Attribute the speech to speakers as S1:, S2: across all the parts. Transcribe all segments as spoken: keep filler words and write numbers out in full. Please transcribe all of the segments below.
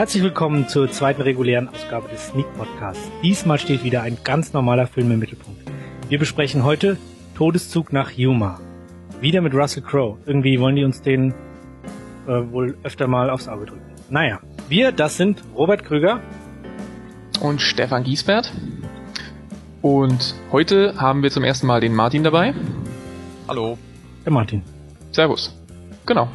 S1: Herzlich willkommen zur zweiten regulären Ausgabe des Sneak Podcasts. Diesmal steht wieder ein ganz normaler Film im Mittelpunkt. Wir besprechen heute Todeszug nach Yuma. Wieder mit Russell Crowe. Irgendwie wollen die uns den äh, wohl öfter mal aufs Auge drücken. Naja, wir, das sind Robert Krüger
S2: und Stefan Giesbert. Und heute haben wir zum ersten Mal den Martin dabei.
S3: Hallo.
S1: Der Martin.
S2: Servus. Genau.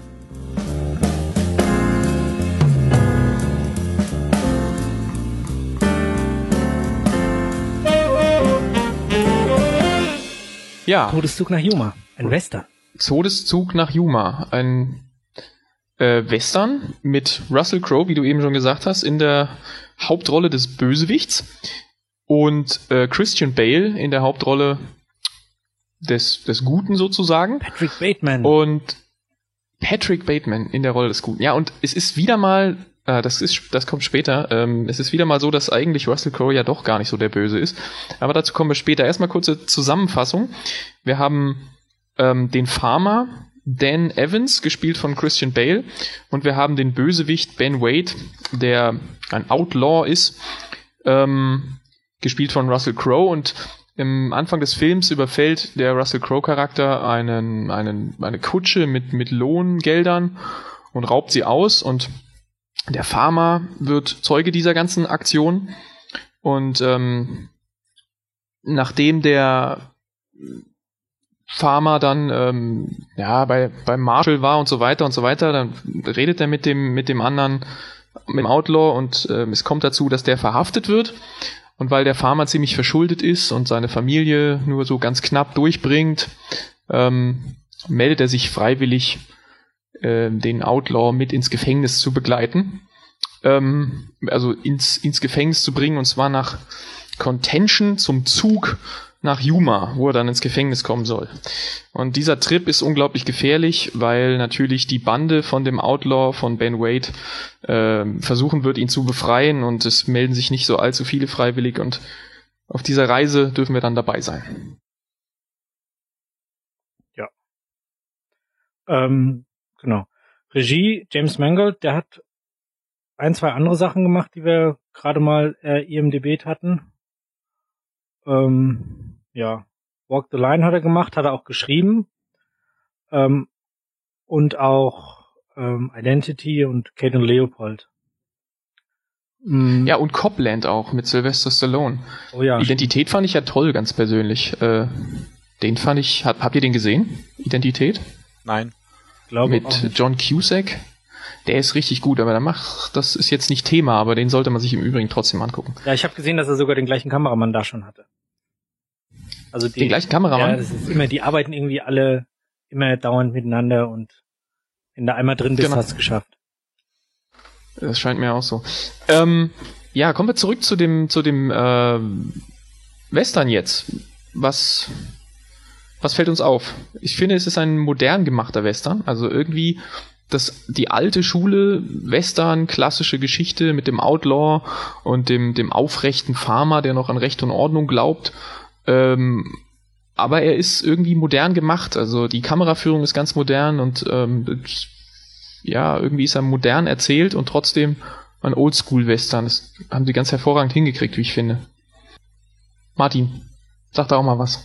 S2: Ja.
S1: Todeszug nach Yuma. Ein Western.
S2: Todeszug nach Yuma. Ein äh, Western mit Russell Crowe, wie du eben schon gesagt hast, in der Hauptrolle des Bösewichts. Und äh, Christian Bale in der Hauptrolle des, des Guten sozusagen.
S1: Patrick Bateman.
S2: Und Patrick Bateman in der Rolle des Guten. Ja, und es ist wieder mal, äh, das ist, das kommt später, ähm, es ist wieder mal so, dass eigentlich Russell Crowe ja doch gar nicht so der Böse ist. Aber dazu kommen wir später. Erstmal kurze Zusammenfassung. Wir haben ähm, den Farmer Dan Evans, gespielt von Christian Bale. Und wir haben den Bösewicht Ben Wade, der ein Outlaw ist, ähm, gespielt von Russell Crowe. Und im Anfang des Films überfällt der Russell Crowe-Charakter einen, einen, eine Kutsche mit, mit Lohngeldern und raubt sie aus. Und der Farmer wird Zeuge dieser ganzen Aktion. Und ähm, nachdem der Farmer dann ähm, ja bei beim Marshall war und so weiter und so weiter, dann redet er mit dem mit dem anderen, mit dem Outlaw, und ähm, es kommt dazu, dass der verhaftet wird. Und weil der Farmer ziemlich verschuldet ist und seine Familie nur so ganz knapp durchbringt, ähm, meldet er sich freiwillig, äh, den Outlaw mit ins Gefängnis zu begleiten. Ähm, also ins, ins Gefängnis zu bringen, und zwar nach Contention, zum Zug nach Yuma, wo er dann ins Gefängnis kommen soll. Und dieser Trip ist unglaublich gefährlich, weil natürlich die Bande von dem Outlaw, von Ben Wade, äh, versuchen wird, ihn zu befreien, und es melden sich nicht so allzu viele freiwillig, und auf dieser Reise dürfen wir dann dabei sein.
S1: Ja. Ähm, genau. Regie James Mangold, der hat ein, zwei andere Sachen gemacht, die wir gerade mal äh, I M D B hatten. Ähm, ja, Walk the Line hat er gemacht, hat er auch geschrieben. Ähm, und auch ähm, Identity und Kate und Leopold.
S2: Mhm. Ja, und Copland auch mit Sylvester Stallone.
S1: Oh ja.
S2: Identität fand ich ja toll, ganz persönlich. Äh, den fand ich, hab, habt ihr den gesehen? Identität?
S3: Nein.
S1: Glaube
S2: mit John Cusack. Der ist richtig gut, aber der macht, das ist jetzt nicht Thema, aber den sollte man sich im Übrigen trotzdem angucken.
S1: Ja, ich habe gesehen, dass er sogar den gleichen Kameramann da schon hatte. Also die,
S2: den gleichen Kameramann?
S1: Ja, das ist immer, die arbeiten irgendwie alle immer dauernd miteinander, und wenn du einmal drin bist,
S2: genau.
S1: Hast du es geschafft.
S2: Das scheint mir auch so. Ähm, ja, kommen wir zurück zu dem, zu dem äh, Western jetzt. Was, was fällt uns auf? Ich finde, es ist ein modern gemachter Western, also irgendwie das, die alte Schule, Western, klassische Geschichte mit dem Outlaw und dem, dem aufrechten Farmer, der noch an Recht und Ordnung glaubt. Ähm, aber er ist irgendwie modern gemacht. Also die Kameraführung ist ganz modern, und ähm, ja, irgendwie ist er modern erzählt und trotzdem ein Oldschool-Western. Das haben sie ganz hervorragend hingekriegt, wie ich finde. Martin, sag da auch mal was.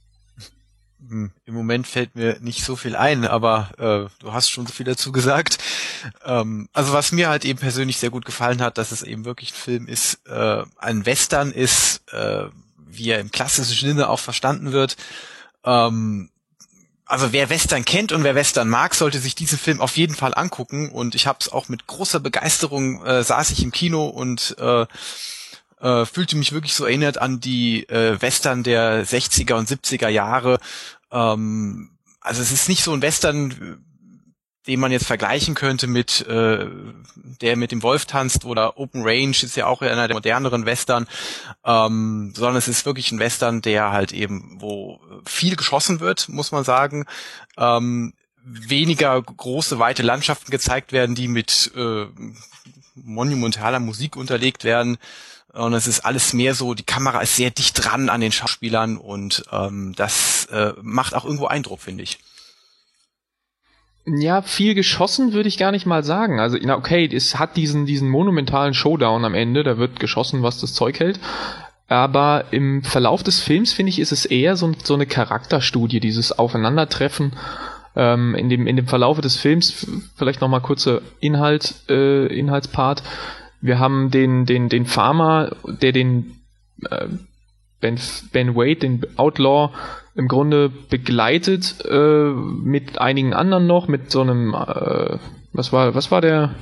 S3: Im Moment fällt mir nicht so viel ein, aber äh, du hast schon so viel dazu gesagt. Ähm, also was mir halt eben persönlich sehr gut gefallen hat, dass es eben wirklich ein Film ist, äh, ein Western ist, äh, wie er im klassischen Sinne auch verstanden wird. Ähm, also wer Western kennt und wer Western mag, sollte sich diesen Film auf jeden Fall angucken. Und ich habe es auch mit großer Begeisterung, äh, saß ich im Kino und äh, äh, fühlte mich wirklich so erinnert an die äh, Western der sechziger und siebziger Jahre. Ähm, also es ist nicht so ein Western, den man jetzt vergleichen könnte mit äh, der mit dem Wolf tanzt, oder Open Range ist ja auch einer der moderneren Western, ähm, sondern es ist wirklich ein Western, der halt eben, wo viel geschossen wird, muss man sagen, ähm, weniger große, weite Landschaften gezeigt werden, die mit äh, monumentaler Musik unterlegt werden. Und es ist alles mehr so, die Kamera ist sehr dicht dran an den Schauspielern, und ähm, das äh, macht auch irgendwo Eindruck, finde ich.
S2: Ja, viel geschossen würde ich gar nicht mal sagen. Also, na okay, es hat diesen, diesen monumentalen Showdown am Ende, da wird geschossen, was das Zeug hält. Aber im Verlauf des Films, finde ich, ist es eher so, so eine Charakterstudie, dieses Aufeinandertreffen. Ähm, in dem, in dem Verlauf des Films, vielleicht nochmal kurzer Inhalt, äh, Inhaltspart. Wir haben den, den, den Farmer, der den, äh, Ben, Ben Wade, den Outlaw, im Grunde begleitet, äh, mit einigen anderen noch, mit so einem, äh, was war, was war der,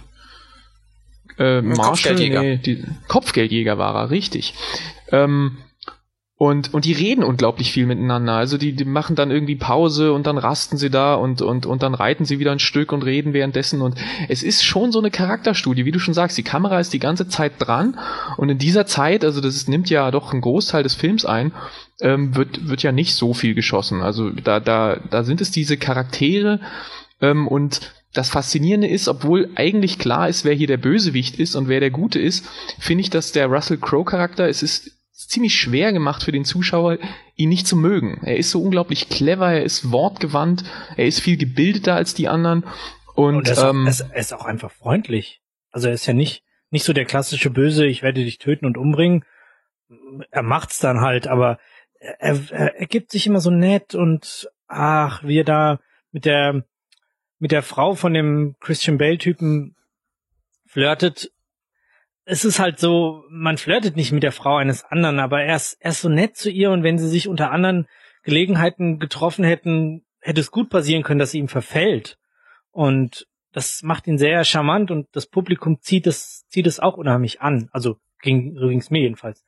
S2: äh, Marshall?
S3: Kopfgeldjäger.
S2: Nee, die, Kopfgeldjäger war er, richtig. Ähm, und, und die reden unglaublich viel miteinander, also die, die machen dann irgendwie Pause und dann rasten sie da und, und, und dann reiten sie wieder ein Stück und reden währenddessen und es ist schon so eine Charakterstudie, wie du schon sagst, die Kamera ist die ganze Zeit dran und in dieser Zeit, also das ist, nimmt ja doch einen Großteil des Films ein, ähm, wird, wird ja nicht so viel geschossen, also da, da, da sind es diese Charaktere ähm, und das Faszinierende ist, obwohl eigentlich klar ist, wer hier der Bösewicht ist und wer der Gute ist, finde ich, dass der Russell Crowe-Charakter, es ist ziemlich schwer gemacht für den Zuschauer, ihn nicht zu mögen. Er ist so unglaublich clever, er ist wortgewandt, er ist viel gebildeter als die anderen und,
S1: und er, ist
S2: ähm,
S1: auch, er ist auch einfach freundlich. Also er ist ja nicht nicht so der klassische Böse, ich werde dich töten und umbringen. Er macht's dann halt, aber er, er, er gibt sich immer so nett und ach, wie er da mit der mit der Frau von dem Christian Bale-Typen flirtet. Es ist halt so, man flirtet nicht mit der Frau eines anderen, aber er ist, er ist so nett zu ihr und wenn sie sich unter anderen Gelegenheiten getroffen hätten, hätte es gut passieren können, dass sie ihm verfällt. Und das macht ihn sehr charmant und das Publikum zieht es, zieht es auch unheimlich an. Also ging übrigens mir jedenfalls.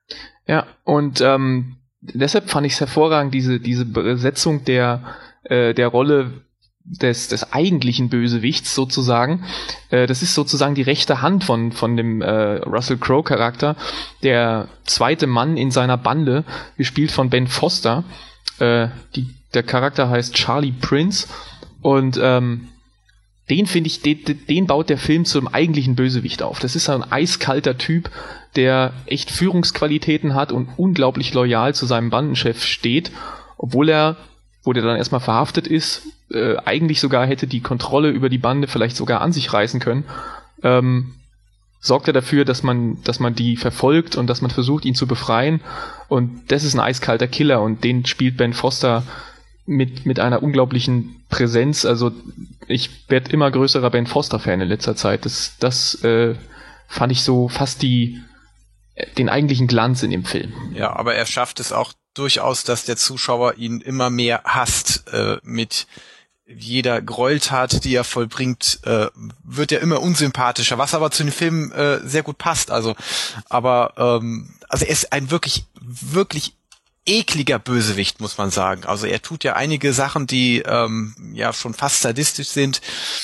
S2: Ja, und ähm, deshalb fand ich es hervorragend, diese, diese Besetzung der, äh, der Rolle des, des eigentlichen Bösewichts sozusagen. Äh, das ist sozusagen die rechte Hand von, von dem äh, Russell Crowe-Charakter, der zweite Mann in seiner Bande, gespielt von Ben Foster. Äh, die, der Charakter heißt Charlie Prince und ähm, den finde ich, den, den baut der Film zum eigentlichen Bösewicht auf. Das ist ein eiskalter Typ, der echt Führungsqualitäten hat und unglaublich loyal zu seinem Bandenchef steht, obwohl er, wo der dann erstmal verhaftet ist, äh, eigentlich sogar hätte die Kontrolle über die Bande vielleicht sogar an sich reißen können, ähm, sorgt er dafür, dass man, dass man die verfolgt und dass man versucht, ihn zu befreien. Und das ist ein eiskalter Killer und den spielt Ben Foster mit, mit einer unglaublichen Präsenz. Also ich werde immer größerer Ben Foster-Fan in letzter Zeit. Das, das äh, fand ich so fast die, den eigentlichen Glanz in dem Film.
S3: Ja, aber er schafft es auch durchaus, dass der Zuschauer ihn immer mehr hasst. Äh, mit jeder Gräueltat, die er vollbringt, äh, wird er immer unsympathischer, was aber zu den Filmen äh, sehr gut passt. Also, aber ähm, also er ist ein wirklich, wirklich ekliger Bösewicht, muss man sagen. Also er tut ja einige Sachen, die ähm, ja schon fast sadistisch sind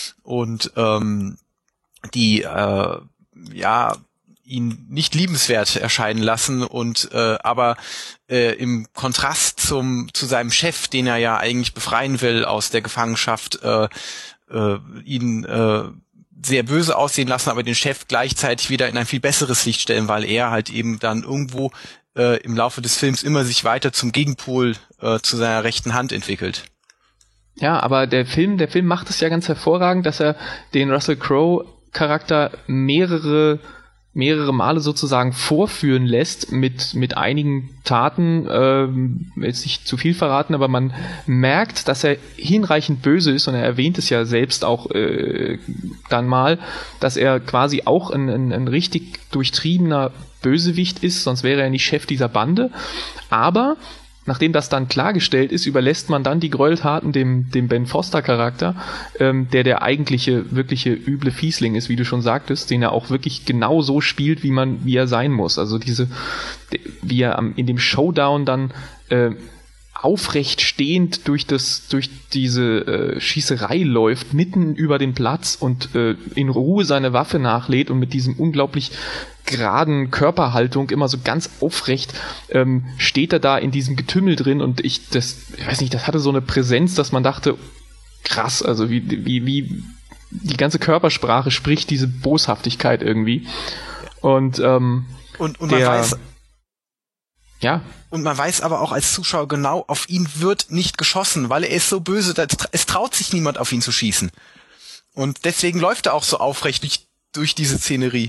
S3: und ähm, die äh, ja ihn nicht liebenswert erscheinen lassen und äh, aber äh, im Kontrast zum zu seinem Chef, den er ja eigentlich befreien will aus der Gefangenschaft, äh, äh, ihn äh, sehr böse aussehen lassen, aber den Chef gleichzeitig wieder in ein viel besseres Licht stellen, weil er halt eben dann irgendwo äh, im Laufe des Films immer sich weiter zum Gegenpol äh, zu seiner rechten Hand entwickelt.
S2: Ja, aber der Film, der Film macht es ja ganz hervorragend, dass er den Russell Crowe-Charakter mehrere mehrere Male sozusagen vorführen lässt mit mit einigen Taten, ähm, jetzt nicht zu viel verraten, aber man merkt, dass er hinreichend böse ist und er erwähnt es ja selbst auch äh, dann mal, dass er quasi auch ein, ein, ein richtig durchtriebener Bösewicht ist, sonst wäre er nicht Chef dieser Bande, aber nachdem das dann klargestellt ist, überlässt man dann die Gräueltaten dem, dem Ben Foster-Charakter, ähm, der der eigentliche, wirkliche üble Fiesling ist, wie du schon sagtest, den er auch wirklich genau so spielt, wie man, wie er sein muss. Also diese, wie er am, in dem Showdown dann äh, aufrecht stehend durch das, durch diese äh, Schießerei läuft, mitten über den Platz und äh, in Ruhe seine Waffe nachlädt und mit diesem unglaublich geraden Körperhaltung immer so ganz aufrecht ähm, steht er da in diesem Getümmel drin und ich, das, ich weiß nicht, das hatte so eine Präsenz, dass man dachte, krass, also wie, wie, wie die ganze Körpersprache spricht diese Boshaftigkeit irgendwie und ähm,
S3: und, und man
S2: der,
S3: weiß
S2: Ja.
S3: Und man weiß aber auch als Zuschauer genau, auf ihn wird nicht geschossen, weil er ist so böse, es traut sich niemand auf ihn zu schießen. Und deswegen läuft er auch so aufrecht durch diese Szenerie.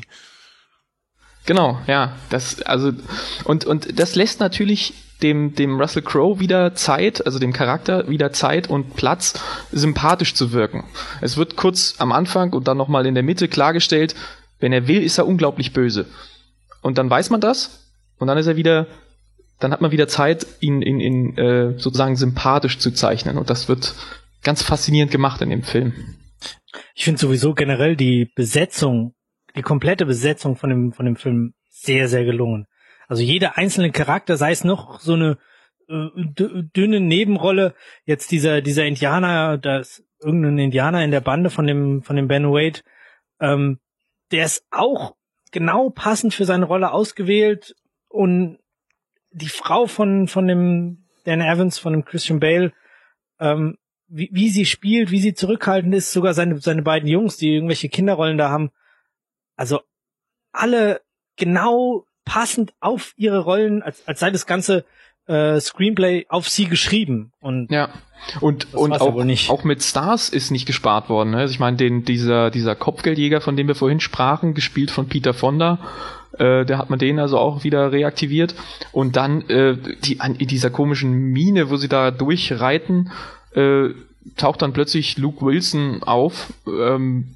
S2: Genau, ja, das, also, und, und das lässt natürlich dem, dem Russell Crowe wieder Zeit, also dem Charakter wieder Zeit und Platz, sympathisch zu wirken. Es wird kurz am Anfang und dann nochmal in der Mitte klargestellt, wenn er will, ist er unglaublich böse. Und dann weiß man das, und dann ist er wieder, dann hat man wieder Zeit, ihn in, in, äh, sozusagen sympathisch zu zeichnen. Und das wird ganz faszinierend gemacht in dem Film.
S1: Ich finde sowieso generell die Besetzung, die komplette Besetzung von dem, von dem Film sehr, sehr gelungen. Also jeder einzelne Charakter, sei es noch so eine äh, dünne Nebenrolle, jetzt dieser, dieser Indianer, da ist irgendein Indianer in der Bande von dem, von dem Ben Wade, ähm, der ist auch genau passend für seine Rolle ausgewählt, und die Frau von, von dem Dan Evans, von dem Christian Bale, ähm, wie, wie sie spielt, wie sie zurückhaltend ist, sogar seine, seine beiden Jungs, die irgendwelche Kinderrollen da haben. Also alle genau passend auf ihre Rollen, als, als sei das ganze äh, Screenplay auf sie geschrieben. Und
S2: ja, und, und auch,
S1: ja
S2: auch mit Stars ist nicht gespart worden. Ne? Also ich meine, den, dieser, dieser Kopfgeldjäger, von dem wir vorhin sprachen, gespielt von Peter Fonda, äh, der hat man den also auch wieder reaktiviert. Und dann äh, die, an, in dieser komischen Mine, wo sie da durchreiten, äh, taucht dann plötzlich Luke Wilson auf, ähm,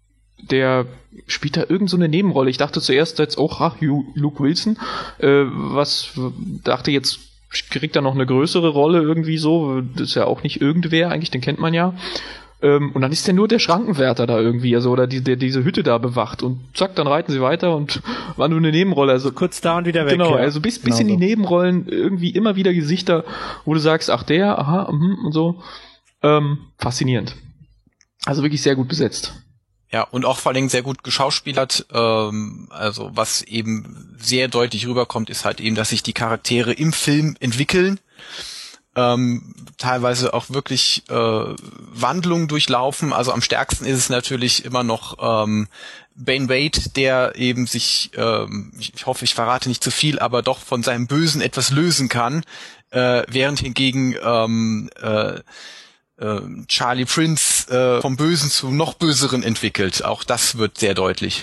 S2: der spielt da irgend so eine Nebenrolle. Ich dachte zuerst jetzt auch, ach, Luke Wilson, äh, was, dachte jetzt, kriegt er noch eine größere Rolle irgendwie so, das ist ja auch nicht irgendwer, eigentlich, den kennt man ja. Ähm, und dann ist der nur der Schrankenwärter da irgendwie, also, oder die, der diese Hütte da bewacht, und zack, dann reiten sie weiter und war nur eine Nebenrolle, also
S1: kurz da und wieder weg.
S2: Genau,
S1: ja.
S2: also bis, bis
S1: genau
S2: in die
S1: so.
S2: Nebenrollen irgendwie immer wieder Gesichter, wo du sagst, ach der, aha, mh, und so. Ähm, faszinierend. Also wirklich sehr gut besetzt.
S3: Ja, und auch vor allem sehr gut geschauspielert. Ähm, also was eben sehr deutlich rüberkommt, ist halt eben, dass sich die Charaktere im Film entwickeln. Ähm, teilweise auch wirklich äh, Wandlungen durchlaufen. Also am stärksten ist es natürlich immer noch ähm, Ben Wade, der eben sich, ähm, ich, ich hoffe, ich verrate nicht zu viel, aber doch von seinem Bösen etwas lösen kann, äh, während hingegen ähm, äh, Charlie Prince äh, vom Bösen zu noch Böseren entwickelt. Auch das wird sehr deutlich.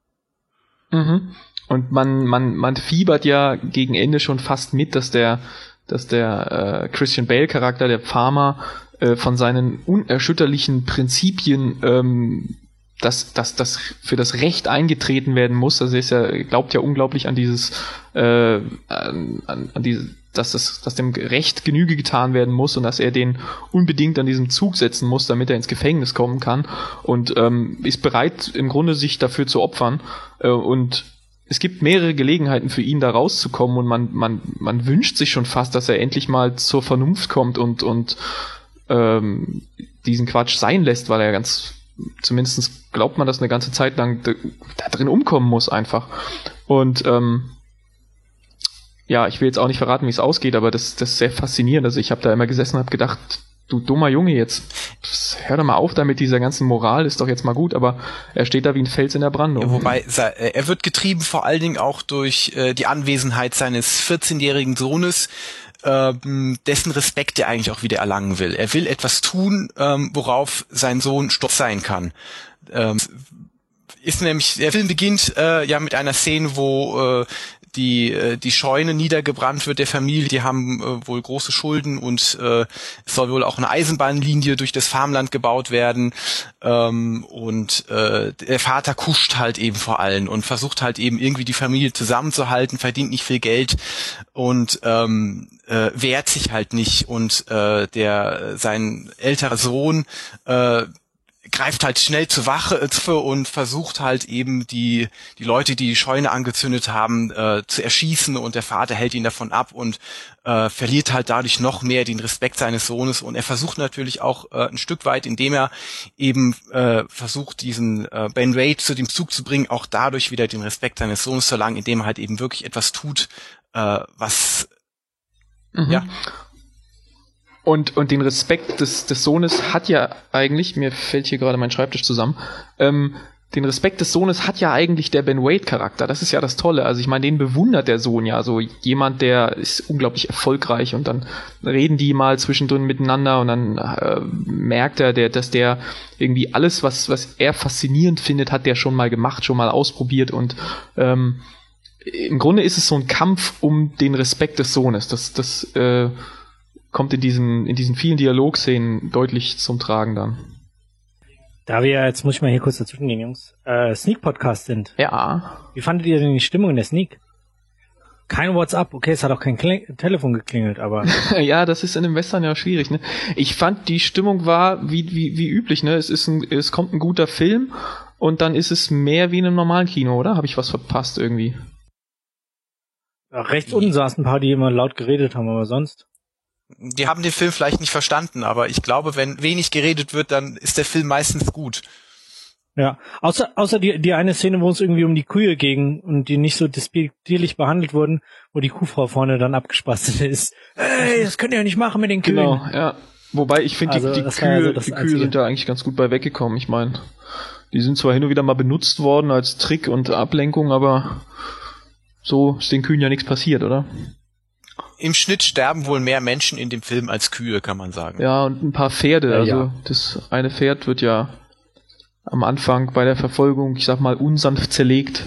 S2: Mhm. Und man man man fiebert ja gegen Ende schon fast mit, dass der dass der äh, Christian Bale Charakter, der Farmer, äh, von seinen unerschütterlichen Prinzipien ähm, dass dass das für das Recht eingetreten werden muss. Also er ist ja, glaubt ja unglaublich an dieses äh, an, an, an diese dass das, dass dem Recht Genüge getan werden muss und dass er den unbedingt an diesem Zug setzen muss, damit er ins Gefängnis kommen kann, und ähm, ist bereit im Grunde sich dafür zu opfern, äh, und es gibt mehrere Gelegenheiten für ihn da rauszukommen, und man man man wünscht sich schon fast, dass er endlich mal zur Vernunft kommt und und ähm, diesen Quatsch sein lässt, weil er ganz, zumindest glaubt man, dass eine ganze Zeit lang da, da drin umkommen muss einfach. Und ähm, ja, ich will jetzt auch nicht verraten, wie es ausgeht, aber das, das ist sehr faszinierend. Also ich habe da immer gesessen und habe gedacht, du dummer Junge, jetzt hör doch mal auf da mit dieser ganzen Moral, ist doch jetzt mal gut, aber er steht da wie ein Fels in der Brandung.
S3: Ja, wobei, er wird getrieben vor allen Dingen auch durch äh, die Anwesenheit seines vierzehnjährigen Sohnes, ähm, dessen Respekt er eigentlich auch wieder erlangen will. Er will etwas tun, ähm, worauf sein Sohn stolz sein kann. Ähm, ist nämlich, der Film beginnt äh, ja mit einer Szene, wo äh, die die Scheune niedergebrannt wird der Familie, die haben äh, wohl große Schulden, und äh, es soll wohl auch eine Eisenbahnlinie durch das Farmland gebaut werden, ähm, und äh, der Vater kuscht halt eben vor allen und versucht halt eben irgendwie die Familie zusammenzuhalten, verdient nicht viel Geld und ähm, äh, wehrt sich halt nicht, und äh, der sein älterer Sohn äh, greift halt schnell zur Wache und versucht halt eben die die Leute, die die Scheune angezündet haben, äh, zu erschießen, und der Vater hält ihn davon ab und äh, verliert halt dadurch noch mehr den Respekt seines Sohnes, und er versucht natürlich auch äh, ein Stück weit, indem er eben äh, versucht, diesen äh, Ben Wade zu dem Zug zu bringen, auch dadurch wieder den Respekt seines Sohnes zu erlangen, indem er halt eben wirklich etwas tut, äh, was
S2: mhm. ja Und, und den Respekt des, des Sohnes hat ja eigentlich, mir fällt hier gerade mein Schreibtisch zusammen, ähm, den Respekt des Sohnes hat ja eigentlich der Ben Wade-Charakter. Das ist ja das Tolle. Also ich meine, den bewundert der Sohn ja. So jemand, der ist unglaublich erfolgreich und dann reden die mal zwischendrin miteinander und dann äh, merkt er, der, dass der irgendwie alles, was, was er faszinierend findet, hat der schon mal gemacht, schon mal ausprobiert und ähm, im Grunde ist es so ein Kampf um den Respekt des Sohnes. Das, das äh, kommt in diesen, in diesen vielen Dialogszenen deutlich zum Tragen dann.
S1: Da wir ja, jetzt muss ich mal hier kurz dazwischen gehen, Jungs, äh, Sneak-Podcast sind.
S2: Ja.
S1: Wie fandet ihr denn die Stimmung in der Sneak? Kein WhatsApp, okay, es hat auch kein Kling- Telefon geklingelt, aber...
S2: Ja, das ist in dem Western ja schwierig, ne? Ich fand, die Stimmung war wie, wie, wie üblich, ne? Es ist ein, es kommt ein guter Film und dann ist es mehr wie in einem normalen Kino, oder? Habe ich was verpasst irgendwie?
S1: Ja, rechts unten saßen ein paar, die immer laut geredet haben, aber sonst...
S3: Die haben den Film vielleicht nicht verstanden, aber ich glaube, wenn wenig geredet wird, dann ist der Film meistens gut.
S1: Ja, außer außer die die eine Szene, wo es irgendwie um die Kühe ging und die nicht so despektierlich behandelt wurden, wo die Kuhfrau vorne dann abgespasst ist. Hey, das könnt ihr ja nicht machen mit den Kühen.
S2: Genau, ja. Wobei ich finde,
S1: also,
S2: die, die Kühe,
S1: also
S2: die Kühe sind da eigentlich ganz gut bei weggekommen. Ich meine, die sind zwar hin und wieder mal benutzt worden als Trick und Ablenkung, aber so ist den Kühen ja nichts passiert, oder?
S3: Im Schnitt sterben wohl mehr Menschen in dem Film als Kühe, kann man sagen.
S2: Ja, und ein paar Pferde.
S1: Ja,
S2: also
S1: ja.
S2: Das eine Pferd wird ja am Anfang bei der Verfolgung, ich sag mal, unsanft zerlegt.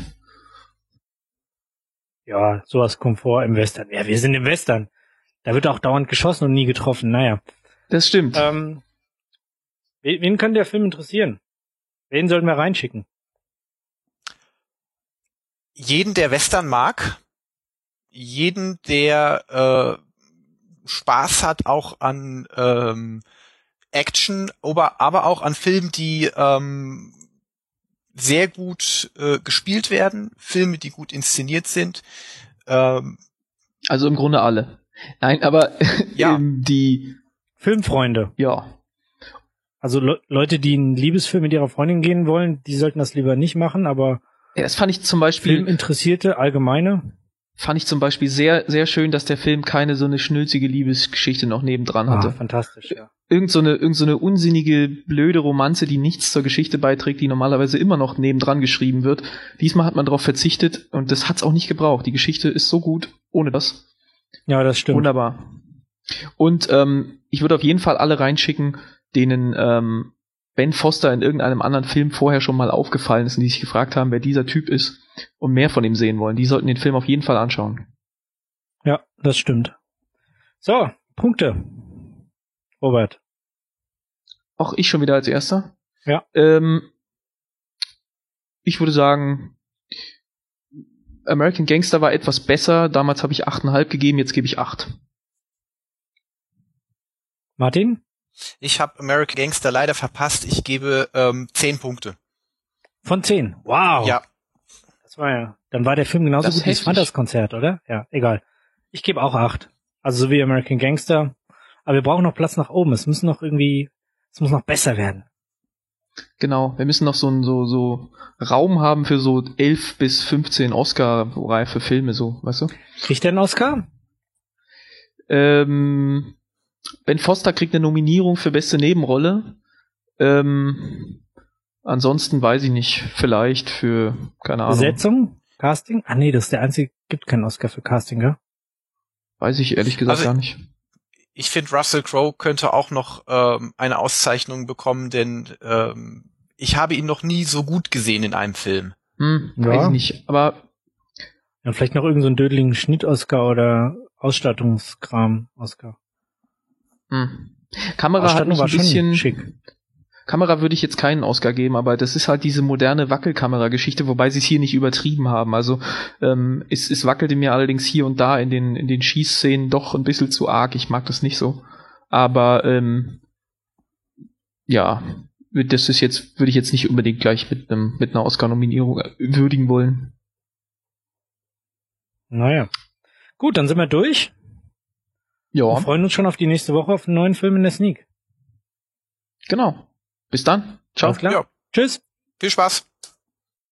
S1: Ja, sowas kommt vor im Western. Ja, wir sind im Western. Da wird auch dauernd geschossen und nie getroffen. Naja.
S2: Das stimmt.
S1: Ähm, wen, wen könnte der Film interessieren? Wen sollten wir reinschicken?
S3: Jeden, der Western mag, jeden, der äh, Spaß hat auch an ähm, Action, aber, aber auch an Filmen, die ähm, sehr gut äh, gespielt werden, Filme, die gut inszeniert sind. Ähm,
S2: also im Grunde alle. Nein, aber
S3: ja.
S2: ähm, die
S1: Filmfreunde.
S2: Ja.
S1: Also Le- Leute, die einen Liebesfilm mit ihrer Freundin gehen wollen, die sollten das lieber nicht machen, aber
S2: ja, das fand ich zum Beispiel
S1: Filminteressierte, allgemeine.
S2: Fand ich zum Beispiel sehr, sehr schön, dass der Film keine so eine schnulzige Liebesgeschichte noch nebendran hatte.
S1: Ah, fantastisch, ja.
S2: Irgend so eine, irgend so eine unsinnige, blöde Romanze, die nichts zur Geschichte beiträgt, die normalerweise immer noch nebendran geschrieben wird. Diesmal hat man darauf verzichtet und das hat's auch nicht gebraucht. Die Geschichte ist so gut ohne das.
S1: Ja, das stimmt.
S2: Wunderbar. Und ähm, ich würde auf jeden Fall alle reinschicken, denen ähm, Ben Foster in irgendeinem anderen Film vorher schon mal aufgefallen ist und die sich gefragt haben, wer dieser Typ ist und mehr von ihm sehen wollen. Die sollten den Film auf jeden Fall anschauen.
S1: Ja, das stimmt. So, Punkte. Robert.
S2: Auch ich schon wieder als Erster?
S1: Ja.
S2: Ähm, ich würde sagen, American Gangster war etwas besser. Damals habe ich acht Komma fünf gegeben, jetzt gebe ich acht.
S1: Martin?
S3: Ich habe American Gangster leider verpasst. Ich gebe ähm, zehn Punkte.
S1: Von zehn? Wow.
S3: Ja.
S1: Das war ja. Dann war der Film genauso
S2: Das ist
S1: gut wie das
S2: heftig.
S1: Fantas-Konzert, oder? Ja, egal. Ich gebe auch acht. Also so wie American Gangster. Aber wir brauchen noch Platz nach oben. Es müssen noch irgendwie, es muss noch besser werden.
S2: Genau, wir müssen noch so einen so, so Raum haben für so elf bis fünfzehn Oscar-reife Filme, so, weißt du?
S1: Kriegt der einen Oscar?
S2: Ähm, Ben Foster kriegt eine Nominierung für beste Nebenrolle. Ähm, ansonsten weiß ich nicht, vielleicht für, keine Ahnung.
S1: Besetzung? Casting? Ah nee, das ist der einzige, gibt keinen Oscar für Casting, gell?
S2: Weiß ich ehrlich gesagt
S3: Also,
S2: gar nicht.
S3: Ich finde, Russell Crowe könnte auch noch ähm, eine Auszeichnung bekommen, denn ähm, ich habe ihn noch nie so gut gesehen in einem Film.
S2: Hm,
S1: Ja.
S2: weiß ich nicht, aber
S1: Ja, vielleicht noch irgendeinen so einen dödeligen Schnitt-Oscar oder Ausstattungskram-Oscar.
S2: hm. Kamera hat mich
S1: war
S2: ein bisschen,
S1: schick.
S2: Kamera würde ich jetzt keinen Oscar geben, aber das ist halt diese moderne Wackelkamera-Geschichte, wobei sie es hier nicht übertrieben haben. Also ähm, es, es wackelte mir allerdings hier und da in den in den Schießszenen doch ein bisschen zu arg. Ich mag das nicht so. Aber ähm, ja, das ist jetzt würde ich jetzt nicht unbedingt gleich mit einem mit einer Oscar-Nominierung würdigen wollen.
S1: Naja. Gut, dann sind wir durch.
S2: Ja,
S1: Wir freuen uns schon auf die nächste Woche auf einen neuen Film in der Sneak.
S2: genau. Bis dann. Ciao.
S1: Alles klar.
S3: Ja.
S1: Tschüss.
S3: Viel Spaß.